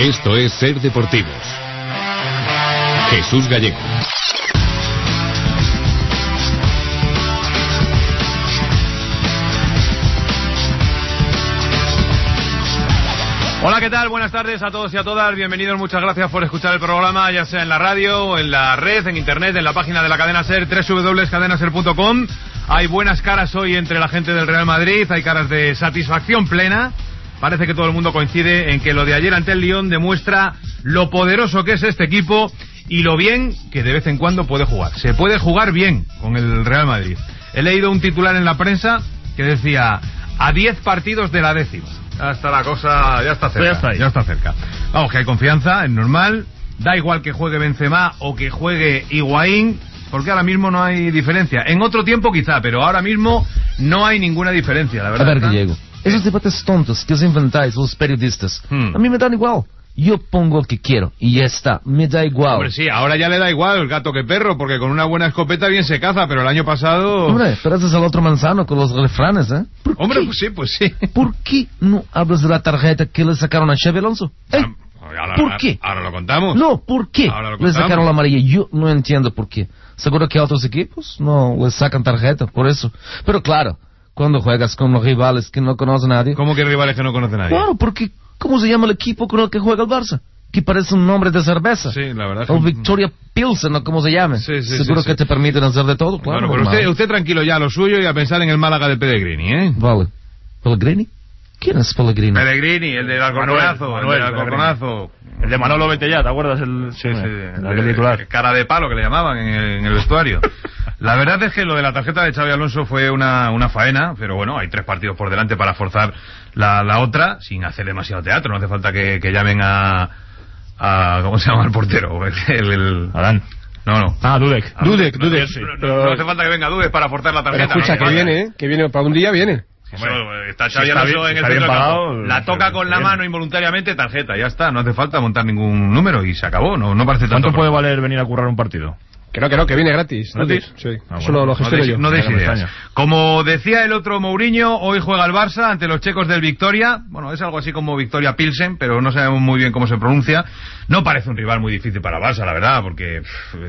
Esto es Ser Deportivos. Jesús Gallego. Hola, ¿qué tal? Buenas tardes a todos y a todas. Bienvenidos, muchas gracias por escuchar el programa, ya sea en la radio o en la red, en internet, en la página de la cadena SER, www.cadenaser.com. Hay buenas caras hoy entre la gente del Real Madrid, hay caras de satisfacción plena. Parece que todo el mundo coincide en que lo de ayer ante el Lyon demuestra lo poderoso que es este equipo y lo bien que de vez en cuando puede jugar. Se puede jugar bien con el Real Madrid. He leído un titular en la prensa que decía: a 10 partidos de la 10ª. Ya está la cosa, ya está cerca, ya está cerca. Vamos, que hay confianza, es normal. Da igual que juegue Benzema o que juegue Higuaín, porque ahora mismo no hay diferencia. En otro tiempo quizá, pero ahora mismo no hay ninguna diferencia, la verdad. A ver, Gallego, esos debates tontos que os inventáis los periodistas, a mí me dan igual. Yo pongo el que quiero y ya está, me da igual. Hombre, sí, ahora ya le da igual el gato que perro, porque con una buena escopeta bien se caza, pero el año pasado... Hombre, pero ese es el otro manzano con los refranes, ¿eh? Hombre, pues sí. ¿Por qué no hablas de la tarjeta que le sacaron a Xabi Alonso? ¿Por qué? Ahora lo contamos. No, ¿por qué le sacaron la amarilla? Yo no entiendo por qué. Seguro que a otros equipos no les sacan tarjeta, por eso. Pero claro, cuando juegas con los rivales que no conoce nadie... ¿Cómo que rivales que no conoce nadie? Claro, porque... ¿Cómo se llama el equipo con el que juega el Barça? Que parece un nombre de cerveza. Sí, la verdad. O Victoria Pilsen, o como se llame. Sí, seguro que te permiten hacer de todo, claro. Bueno, pero usted tranquilo ya, lo suyo, y a pensar en el Málaga de Pellegrini, ¿eh? Vale. ¿Pellegrini? ¿Quién es Pellegrini? Pellegrini, el del Alcorconazo. El de Manolo, vete ya, ¿te acuerdas? El titular. Cara de palo que le llamaban en el vestuario. La verdad es que lo de la tarjeta de Xabi Alonso fue una faena, pero bueno, hay 3 partidos por delante para forzar la otra, sin hacer demasiado teatro. No hace falta que llamen a ¿cómo se llama el portero? Adán. No. Dudek. Dudek. Sí. No hace falta que venga Dudek para forzar la tarjeta. Pero escucha, que viene para un día, viene. Hombre, está Xabi Alonso en el centro del campo, la toca con la mano involuntariamente, tarjeta, ya está, no hace falta montar ningún número y se acabó, no parece tanto. ¿Cuánto puede valer venir a currar un partido? Que viene gratis. ¿Gratis? Sí, eso lo gestiono yo. No des ideas. Como decía el otro Mourinho, hoy juega el Barça ante los checos del Victoria. Bueno, es algo así como Victoria Pilsen, pero no sabemos muy bien cómo se pronuncia. No parece un rival muy difícil para Barça, la verdad, porque...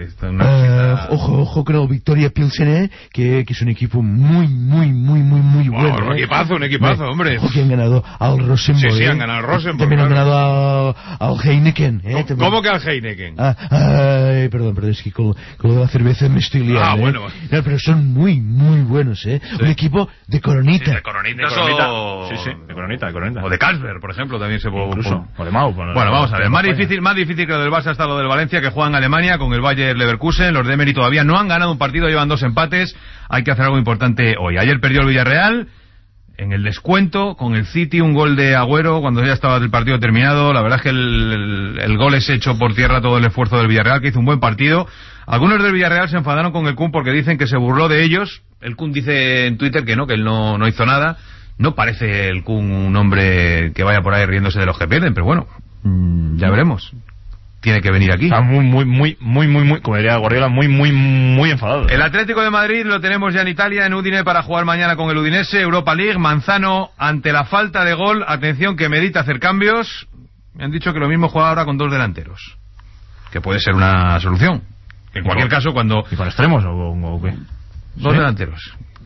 Ojo con el Victoria Pilsen, que es un equipo muy bueno. Un equipazo, hombre. Ojo, que han ganado al Rosenborg. Sí, han ganado al Rosenborg. También han ganado al Heineken. ¿Cómo que al Heineken? Perdón, es que con lo de la cerveza me estoy liando. Bueno. No, pero son muy buenos, Sí. Un equipo de Coronita. Sí, de Coronita. Sí, de Coronita. O de Carlsberg, por ejemplo, también se puede... Incluso. O de Mau. Bueno, vamos a ver. Más difícil que lo del Barça está lo del Valencia, que juega en Alemania con el Bayer Leverkusen. Los de Emery todavía no han ganado un partido, llevan 2 empates. Hay que hacer algo importante hoy. Ayer perdió el Villarreal en el descuento con el City, un gol de Agüero cuando ya estaba el partido terminado. La verdad es que el gol es hecho por tierra todo el esfuerzo del Villarreal, que hizo un buen partido. Algunos del Villarreal se enfadaron con el Kun porque dicen que se burló de ellos. El Kun dice en Twitter que él no hizo nada. No parece el Kun un hombre que vaya por ahí riéndose de los que pierden, pero bueno, ya veremos. Tiene que venir aquí. Está muy, como diría Guardiola, muy enfadado. El Atlético de Madrid lo tenemos ya en Italia, en Udine, para jugar mañana con el Udinese, Europa League. Manzano, ante la falta de gol, atención, que medita hacer cambios. Me han dicho que lo mismo juega ahora con 2 delanteros, que puede ser una solución. En cualquier caso, cuando... ¿Y con extremos o qué? 2 delanteros.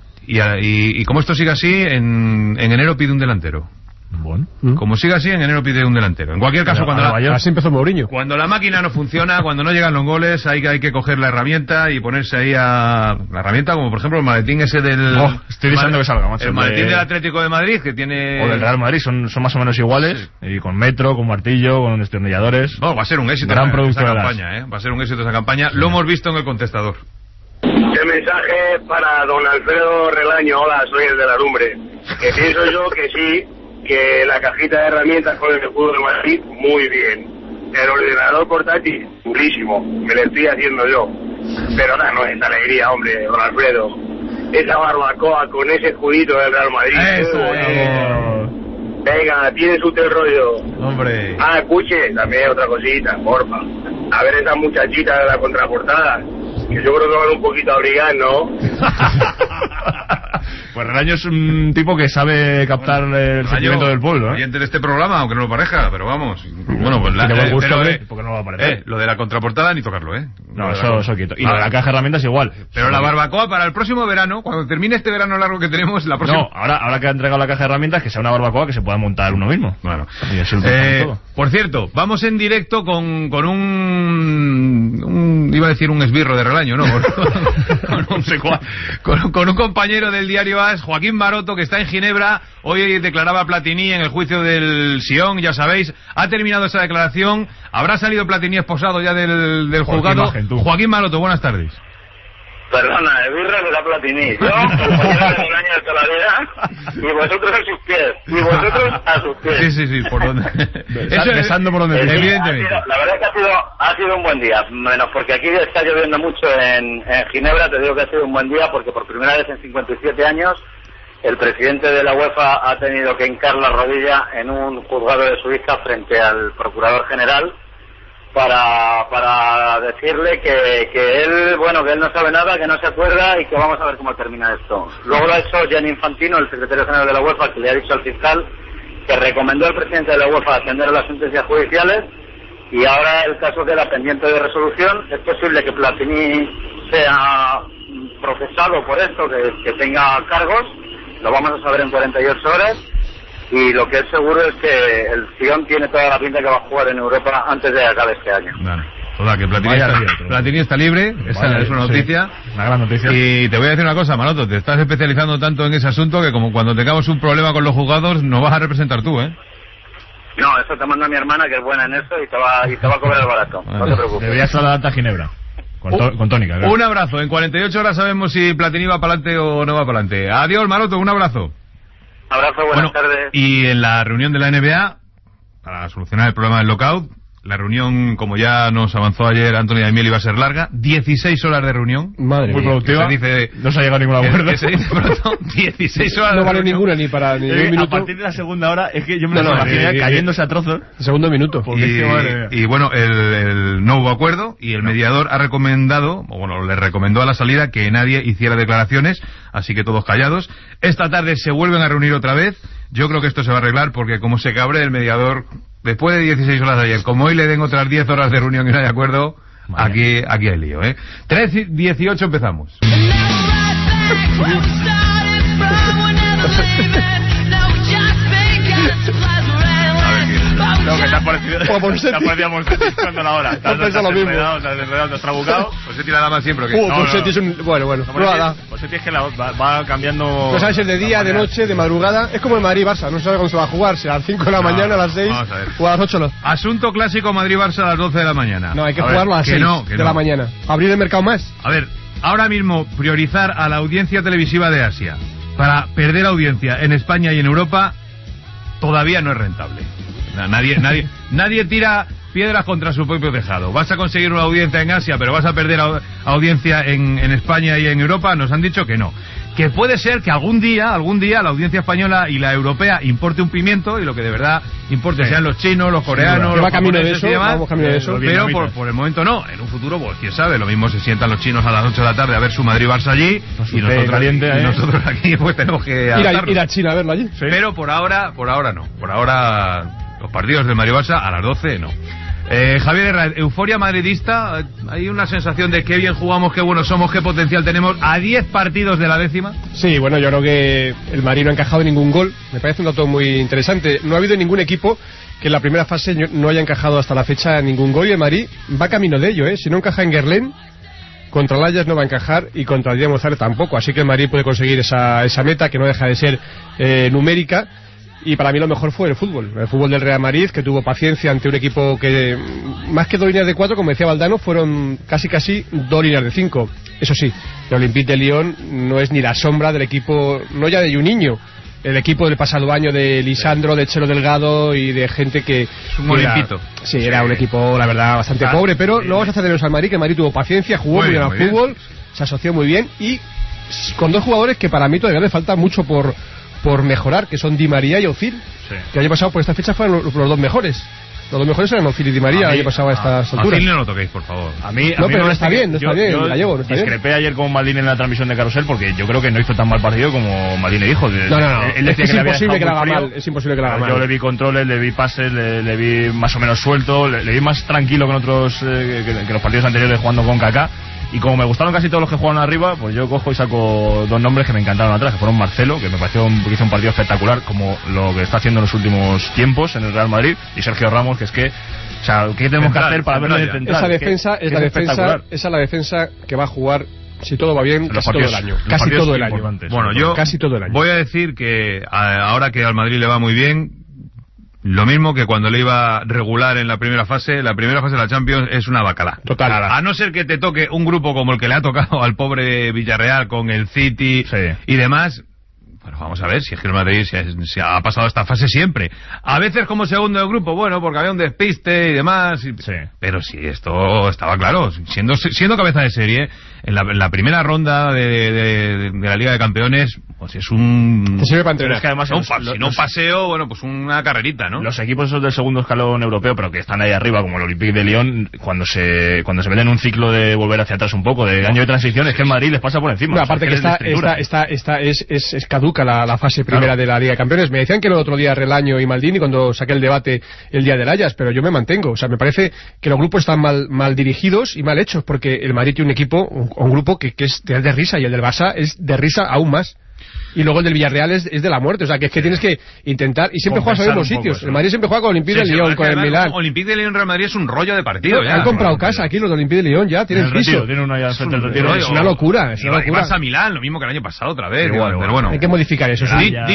Y como esto sigue así, en enero pide un delantero. Bueno. Como sigue así, en enero pide un delantero. En cualquier caso, así empezó Mourinho. Cuando la máquina no funciona, cuando no llegan los goles, hay que coger la herramienta y ponerse ahí la herramienta, como por ejemplo el maletín ese del... estoy deseando que salga, macho. El maletín del Atlético de Madrid, que tiene... O del Real Madrid, son más o menos iguales, sí. Y con metro, con martillo, con destornilladores. Va a ser un éxito esa campaña, Va a ser un éxito esa campaña. Sí. Lo hemos visto en el contestador. El mensaje para don Alfredo Relaño. Hola, soy el de la lumbre. Que pienso yo que sí, que la cajita de herramientas con el escudo de Madrid, muy bien. El ordenador portátil, durísimo, me lo estoy haciendo yo. Pero no es alegría, hombre, don Alfredo. Esa barbacoa con ese escudito del Real Madrid. Eso. Venga, tienes usted el rollo. Hombre. Escuche, también otra cosita, porfa. A ver esas muchachitas de la contraportada, que yo creo que van un poquito a abrigar, ¿no? Pues Relaño es un tipo que sabe captar el sentimiento del pueblo, ¿eh? Oyente de este programa, aunque no lo parezca, pero vamos, Bueno, pues Tiene buen gusto, pero, hombre, porque no va a aparecer. lo de la contraportada ni tocarlo, No, eso quieto. Y lo de la caja de herramientas igual. Pero la barbacoa para el próximo verano, cuando termine este verano largo que tenemos, la próxima... No, ahora que ha entregado la caja de herramientas, que sea una barbacoa que se pueda montar uno mismo. Bueno, Y así lo montamos todo. por cierto, vamos en directo con un iba a decir un esbirro de Relaño, ¿no? Con un compañero del diario AS, Joaquín Maroto, que está en Ginebra. Hoy declaraba Platini en el juicio del Sion, ya sabéis. Ha terminado esa declaración. Habrá salido Platini esposado ya del juzgado. Imagen, tú. Joaquín Maroto, buenas tardes. Perdona, esbirro de la Platini. Yo, compañero de un año de toda la vida, y vosotros a sus pies. Y vosotros a sus pies. Sí, por donde... Besando por donde... Evidentemente. La verdad es que ha sido un buen día, menos porque aquí está lloviendo mucho en Ginebra. Te digo que ha sido un buen día porque por primera vez en 57 años el presidente de la UEFA ha tenido que hincar la rodilla en un juzgado de Suiza frente al procurador general para decirle que él no sabe nada, que no se acuerda y que vamos a ver cómo termina esto. Luego lo ha hecho Gianni Infantino, el secretario general de la UEFA, que le ha dicho al fiscal que recomendó al presidente de la UEFA atender a las sentencias judiciales, y ahora el caso queda pendiente de resolución. Es posible que Platini sea procesado por esto, que tenga cargos, lo vamos a saber en 48 horas. Y lo que es seguro es que el Sion tiene toda la pinta que va a jugar en Europa antes de acabar este año. Vale. Toda, que Platini está libre, esa es una noticia. Sí, una gran noticia. Y te voy a decir una cosa, Maroto, te estás especializando tanto en ese asunto que como cuando tengamos un problema con los juzgados nos vas a representar tú, ¿eh? No, eso te manda mi hermana, que es buena en eso, y te va a cobrar el barato. No te preocupes. Deberías trasladarte a Ginebra. Con tónica, claro. Un abrazo. En 48 horas sabemos si Platini va para adelante o no va para adelante. Adiós, Maroto, un abrazo. Abrazo, buenas tardes. Y en la reunión de la NBA, para solucionar el problema del lockout, la reunión, como ya nos avanzó ayer Antonio Daimiel, iba a ser larga. 16 horas de reunión. Madre muy mía. productiva. No se ha llegado a ningún acuerdo. Que se dice pronto, 16 horas No de vale reunión. ninguna ni para ni un minuto. A partir de la segunda hora, es que yo me lo imaginé cayéndose a trozos. Segundo minuto. Y bueno, no hubo acuerdo y el mediador ha recomendado, le recomendó a la salida que nadie hiciera declaraciones, así que todos callados. Esta tarde se vuelven a reunir otra vez. Yo creo que esto se va a arreglar porque como se cabre el mediador, después de 16 horas de ayer, como hoy le den otras 10 horas de reunión y no hay acuerdo, aquí hay lío, ¿eh? 3:18 empezamos. No, que te ha parecido cuando la hora. Te has lo mismo. Te has trabucado. Pues se tira la más siempre. ¿O qué? Posetti es un... Bueno. Posetti es que va cambiando... No sabes si es de día, de noche, de madrugada. Es como el Madrid-Barça. No se sabe cuándo se va a jugar. Si a las 5 de la mañana, a las 6 o a las 8. Asunto clásico Madrid-Barça a las 12 de la mañana. No, hay que jugarlo a las 6 de la mañana. Abrir el mercado más. A ver, ahora mismo priorizar a la audiencia televisiva de Asia para perder audiencia en España y en Europa todavía no es rentable. Nadie tira piedras contra su propio tejado. Vas a conseguir una audiencia en Asia, pero vas a perder audiencia en España y en Europa. Nos han dicho que no. Que puede ser que algún día la audiencia española y la europea importe un pimiento y lo que de verdad importe sean los chinos, los coreanos, los japoneses y demás. Vamos camino de eso. Pero por el momento no. En un futuro, pues quién sabe, lo mismo se sientan los chinos a las 8 de la tarde a ver su Madrid-Barça allí y nosotros aquí pues tenemos que ir a China a verlo allí. Sí. Pero por ahora no. Por ahora los partidos del Madrid-Barça a las 12 no. Javier Herrera, euforia madridista, hay una sensación de qué bien jugamos, qué buenos somos, qué potencial tenemos a 10 partidos de la décima. Sí, bueno, yo creo que el Madrid no ha encajado ningún gol, me parece un dato muy interesante. No ha habido ningún equipo que en la primera fase no haya encajado hasta la fecha ningún gol y el Madrid va camino de ello, si no encaja en Guerlain, contra el Ajax no va a encajar y contra el Dinamo Zagreb tampoco, así que el Madrid puede conseguir esa meta que no deja de ser numérica. Y para mí lo mejor fue el fútbol del Real Madrid, que tuvo paciencia ante un equipo que, más que 2 líneas de 4, como decía Valdano, fueron casi 2 líneas de 5. Eso sí, el Olympique de Lyon no es ni la sombra del equipo, no ya de Juninho, el equipo del pasado año de Lisandro, de Chelo Delgado y de gente que... Es un olimpito. Sí, era un equipo, la verdad, bastante pobre, pero no vamos a hacernos al Madrid, que el Madrid tuvo paciencia, jugó muy bien al fútbol, se asoció muy bien y con 2 jugadores que para mí todavía le falta mucho por por mejorar, que son Di María y Özil, que el año pasado por esta fecha fueron los dos mejores. Los dos mejores eran Özil y Di María, el año pasado a estas alturas. Özil no lo toquéis, por favor. A mí pero no está bien, Gallego, no está bien. Discrepé ayer con Maldini en la transmisión de Carrusel porque yo creo que no hizo tan mal partido como Maldini dijo. No. Él decía es imposible que la haga frío. mal. Es imposible que la haga mal. Yo le vi controles, le vi pases, le vi más o menos suelto, le vi más tranquilo que en otros que los partidos anteriores jugando con Kaká. Y como me gustaron casi todos los que jugaron arriba, pues yo cojo y saco dos nombres que me encantaron atrás, que fueron Marcelo, que me pareció que hizo un partido espectacular, como lo que está haciendo en los últimos tiempos en el Real Madrid, y Sergio Ramos, que es que, o sea, ¿qué tenemos que hacer para verlo de central? Esa defensa es la defensa que va a jugar, si todo va bien, casi todo el año. Casi todo el año. Bueno, yo casi todo el año. Voy a decir que ahora que al Madrid le va muy bien, lo mismo que cuando le iba regular en la primera fase de la Champions es una bacala. Total. A no ser que te toque un grupo como el que le ha tocado al pobre Villarreal con el City y demás. Bueno, vamos a ver si es que el Madrid se ha pasado esta fase siempre. A veces como segundo del grupo, bueno, porque había un despiste y demás. Pero sí, esto estaba claro. Siendo cabeza de serie, en la primera ronda de la Liga de Campeones, pues es un... Te sirve para entrenar. Es que además un paseo, bueno, pues una carrerita, ¿no? Los equipos esos del segundo escalón europeo, pero que están ahí arriba, como el Olympique de Lyon, cuando se meten en un ciclo de volver hacia atrás un poco, de año de transición, es que el Madrid les pasa por encima. No, aparte que esta es caduca la fase primera de la Liga de Campeones. Me decían que el otro día Relaño y Maldini cuando saqué el debate el día del Ajax, pero yo me mantengo. O sea, me parece que los grupos están mal dirigidos y mal hechos, porque el Madrid tiene un equipo, un grupo que es de risa, y el del Barça es de risa aún más. Y luego el del Villarreal es de la muerte. O sea, que es que tienes que intentar... Y siempre juegas en los mismos sitios. El Madrid siempre juega con Olympique de Lyon, con el Milán. Olympique de Lyon Real Madrid es un rollo de partido. Han comprado casa aquí los de Olympique de Lyon, ya tienen piso. Tienen una ya frente al retiro. Es una locura. Y vas a Milán, lo mismo que el año pasado otra vez. Pero bueno. Hay que modificar eso.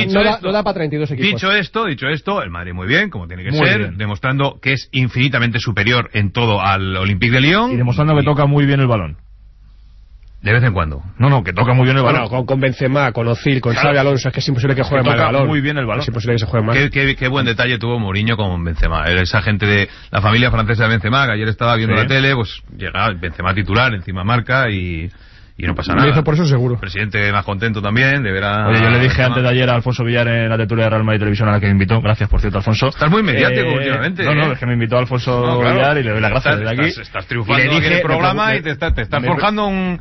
No da para 32 equipos. Dicho esto, el Madrid muy bien, como tiene que ser, demostrando que es infinitamente superior en todo al Olympique de Lyon. Y demostrando que toca muy bien el balón. De vez en cuando. No, que toca muy bien el balón. Bueno, con Benzema, con Özil, con Xavi Alonso, es que es imposible que juegue mal el balón. Muy bien el balón. Es imposible que se juegue mal. Qué buen detalle tuvo Mourinho con Benzema. Esa gente de la familia francesa de Benzema, que ayer estaba viendo la tele, pues llega Benzema titular, encima marca y no pasa nada. Lo hizo por eso seguro. El presidente más contento también de ver a... Oye, yo le dije antes de ayer a Alfonso Villar en la tertulia de Real Madrid Televisión, a la que me invitó. Gracias, por cierto, Alfonso. Estás muy mediático últimamente. No, es que me invitó Alfonso Villar y le doy las gracias desde aquí. Estás triunfando aquí en el programa y te estás forjando un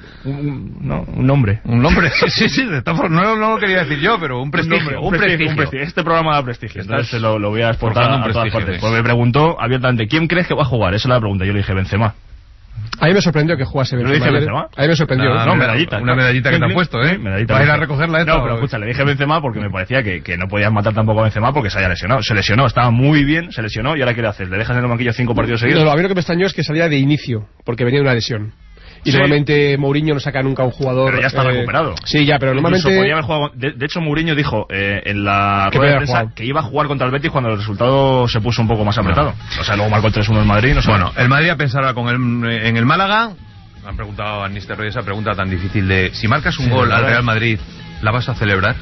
nombre. Un nombre, sí, no lo quería decir yo, pero un prestigio. Un prestigio. Este programa da prestigio, entonces lo voy a exportar a todas partes. Pues me preguntó abiertamente, ¿quién crees que va a jugar? Esa es la pregunta. Yo le dije, Benzema. A mí me sorprendió que jugase Benzema. A mí me sorprendió. Una medallita que te han puesto, ¿eh? Medallita. ¿Vas a ir a recogerla esta? No, pero escucha, le dije Benzema porque me parecía que no podías matar tampoco a Benzema porque se haya lesionado. Se lesionó, estaba muy bien, se lesionó y ahora quiere hacer. ¿Le dejas en el banquillo 5 partidos seguidos? No, a mí lo que me extrañó es que salía de inicio, porque venía de una lesión. Y normalmente Mourinho no saca nunca a un jugador... Pero ya está recuperado. Sí, ya, pero normalmente... Podría haber jugado... De hecho, Mourinho dijo en la rueda de prensa que iba a jugar contra el Betis cuando el resultado se puso un poco más apretado. O sea, luego marcó el 3-1 en Madrid. Bueno, el Madrid a pensar en el Málaga. Me han preguntado a Nistelrooy esa pregunta tan difícil de... Si marcas un gol al Real Madrid, ¿la vas a celebrar?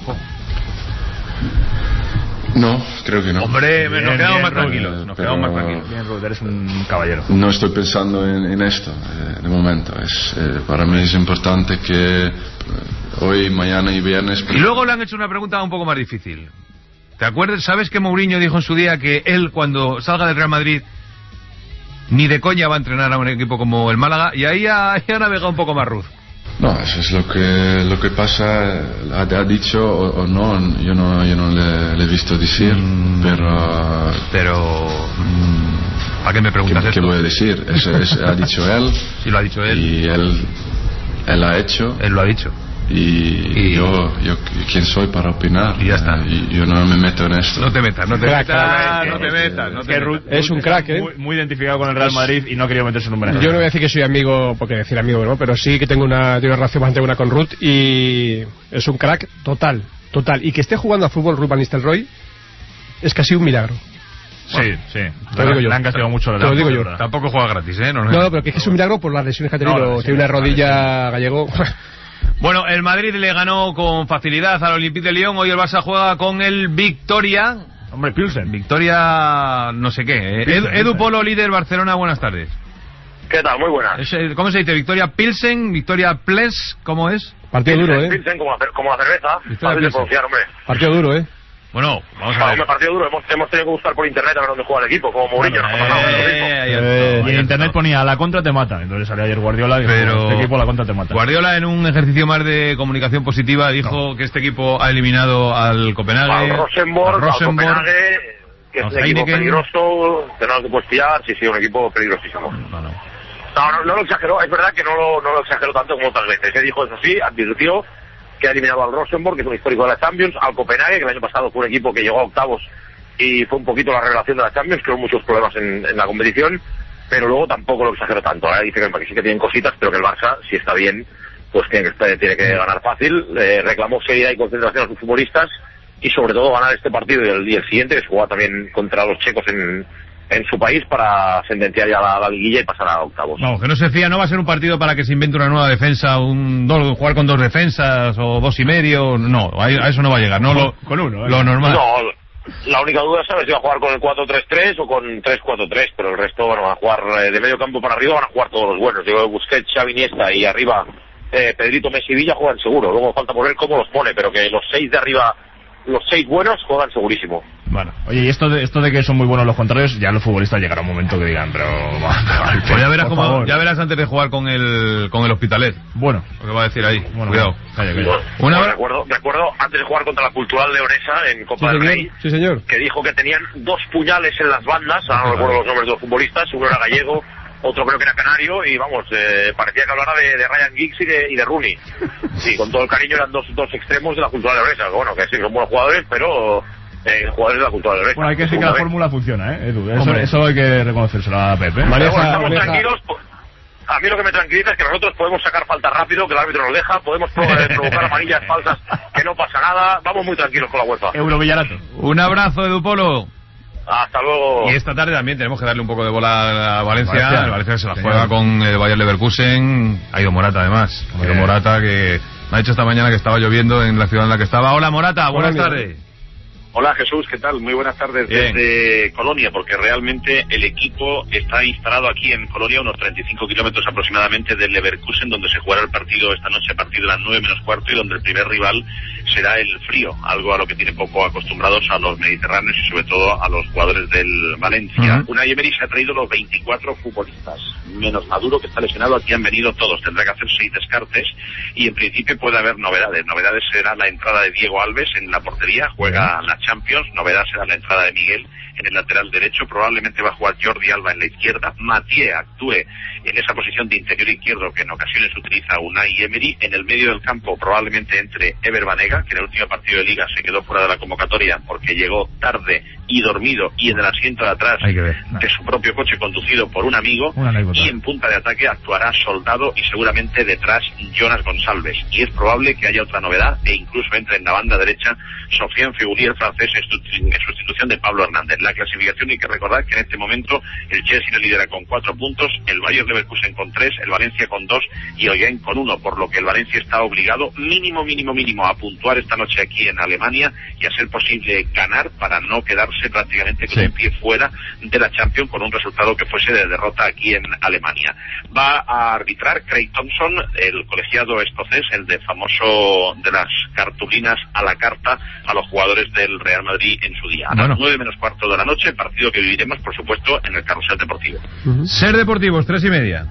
No, creo que no. Hombre, nos quedamos más tranquilos. Bien, Ruud, eres un caballero. No estoy pensando en esto de momento. Para mí es importante que hoy, mañana y viernes... Y luego le han hecho una pregunta un poco más difícil. ¿Te acuerdas? ¿Sabes que Mourinho dijo en su día que él, cuando salga del Real Madrid, ni de coña va a entrenar a un equipo como el Málaga? Y ahí ha navegado un poco más Ruud. No, eso es lo que pasa. Ha dicho o no, yo no le he visto decir, pero ¿para qué me preguntas esto? ¿Qué voy a decir? Ha dicho él. Sí, lo ha dicho él. Y él ha hecho. Él lo ha dicho. Y yo quién soy para opinar. Y ya está. Yo no me meto en esto. No te metas. Es un crack, muy identificado con el Real Madrid y no quería meterse en un homenaje. Yo no voy a decir que soy amigo, porque decir amigo no, pero sí que tengo una relación bastante buena con Ruud y es un crack total. Y que esté jugando a fútbol Ruud van Nistelrooy es casi un milagro. Sí. Te lo digo yo. Le han castigado mucho. Te lo digo yo. Tampoco juega gratis, ¿eh? No, pero que es un milagro por las lesiones que ha tenido. Tiene una rodilla Gallego. Bueno, el Madrid le ganó con facilidad al Olympique de Lyon. Hoy el Barça juega con el Victoria. Hombre, Pilsen. Victoria no sé qué. Edu Polo, líder Barcelona, buenas tardes. ¿Qué tal? Muy buenas. ¿Cómo se dice? ¿Victoria Pilsen? ¿Victoria Ples? ¿Cómo es? Partido duro, Pilsen, como la cerveza. Fácil de pronunciar, hombre. Partido duro, Bueno, vamos a ver. Hombre, partido duro. Hemos tenido que buscar por internet a ver dónde juega el equipo, como Mourinho. Y en internet ponía la contra te mata. Entonces salió ayer Guardiola y dijo, este equipo la contra te mata. Guardiola, en un ejercicio más de comunicación positiva, dijo que este equipo ha eliminado al Copenhague, al Rosenborg, al Copenhague, que es un equipo peligroso, que no te puedes fiar. Sí, un equipo peligrosísimo. No lo exageró. Es verdad que no lo exageró tanto como otras veces. Se dijo eso sí, advirtió que ha eliminado al Rosenborg, que es un histórico de la Champions, al Copenhague, que el año pasado fue un equipo que llegó a octavos y fue un poquito la revelación de la Champions, creó muchos problemas en la competición, pero luego tampoco lo exageró tanto. Dice que sí que tienen cositas, pero que el Barça, si está bien, pues tiene que ganar fácil. Reclamó seriedad y concentración a sus futbolistas y sobre todo ganar este partido y el siguiente, que se juega también contra los checos en su país, para sentenciar ya la liguilla y pasar a octavos. Vamos, que no se fía, no va a ser un partido para que se invente una nueva defensa, jugar con 2 defensas o 2,5, no, a eso no va a llegar, no con uno, lo normal. No, la única duda es si va a jugar con el 4-3-3 o con 3-4-3, pero el resto van a jugar de medio campo para arriba, van a jugar todos los buenos. Digo, Busquets, Xavi, Iniesta y arriba Pedrito, Messi, Villa juegan seguro. Luego falta por ver cómo los pone, pero que los 6 de arriba, los 6 buenos, juegan segurísimo. Bueno, oye, y esto de que son muy buenos los contrarios, ya los futbolistas llegará un momento que digan, pero pues ya verás antes de jugar con el Hospitalet. Bueno, lo que va a decir ahí. Bueno, cuidado. Calla. Recuerdo antes de jugar contra la Cultural Leonesa en Copa del Rey, sí, señor, que dijo que tenían 2 puñales en las bandas. No recuerdo los nombres de los futbolistas, uno era gallego, otro creo que era canario, y vamos, parecía que hablara de Ryan Giggs y de Rooney. Sí, con todo el cariño, eran dos extremos de la Cultural Leonesa. Bueno, que sí, son buenos jugadores, pero jugadores de la Cultural Leonesa. Bueno, hay que decir que la fórmula funciona, Edu. Eso hay que reconocérselo a Pepe. Estamos tranquilos. A mí lo que me tranquiliza es que nosotros podemos sacar falta rápido, que el árbitro nos deja, podemos provocar amarillas falsas, que no pasa nada. Vamos muy tranquilos con la UEFA. Euro Villarato. Un abrazo, Edu Polo. Hasta luego. Y esta tarde también tenemos que darle un poco de bola a Valencia. El Valencia se la juega con el Bayer Leverkusen. Ha ido Morata, además. Ha ido Morata, que me ha dicho esta mañana que estaba lloviendo en la ciudad en la que estaba. Hola, Morata, buenas tardes. Hola Jesús, ¿qué tal? Muy buenas tardes. Bien. Desde Colonia, porque realmente el equipo está instalado aquí en Colonia, unos 35 kilómetros aproximadamente del Leverkusen, donde se jugará el partido esta noche a partir de las 9:45, y donde el primer rival será el frío, algo a lo que tienen poco acostumbrados a los mediterráneos y sobre todo a los jugadores del Valencia. Unai Emery se ha traído los 24 futbolistas, menos Maduro, que está lesionado. Aquí han venido todos, tendrá que hacer 6 descartes y en principio puede haber novedades. Novedades será la entrada de Diego Alves en la portería, juega la Champions. Novedad será la entrada de Miguel en el lateral derecho. Probablemente va a jugar Jordi Alba en la izquierda. Mathieu actúe en esa posición de interior izquierdo que en ocasiones utiliza Unai Emery. En el medio del campo probablemente entre Ever Banega, que en el último partido de Liga se quedó fuera de la convocatoria porque llegó tarde y dormido y en el asiento de atrás de su propio coche conducido por un amigo. Y en punta de ataque actuará Soldado y seguramente detrás Jonas Gonçalves. Y es probable que haya otra novedad e incluso entre en la banda derecha Sofiane Feghouli, el francés, en sustitución de Pablo Hernández. La clasificación, hay que recordar que en este momento el Chelsea lidera con 4 puntos, el Bayer Leverkusen con 3, el Valencia con 2 y el Genk con 1, por lo que el Valencia está obligado mínimo a puntuar esta noche aquí en Alemania y a ser posible ganar para no quedarse prácticamente con un pie fuera de la Champions con un resultado que fuese de derrota aquí en Alemania. Va a arbitrar Craig Thompson, el colegiado escocés, el de famoso de las cartulinas a la carta a los jugadores del Real Madrid en su día. A las 9:15 de la noche, partido que viviremos, por supuesto, en el Carrusel Deportivo. Ser Deportivos, 3:30.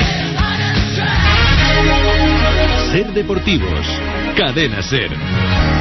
Ser Deportivos, Cadena Ser.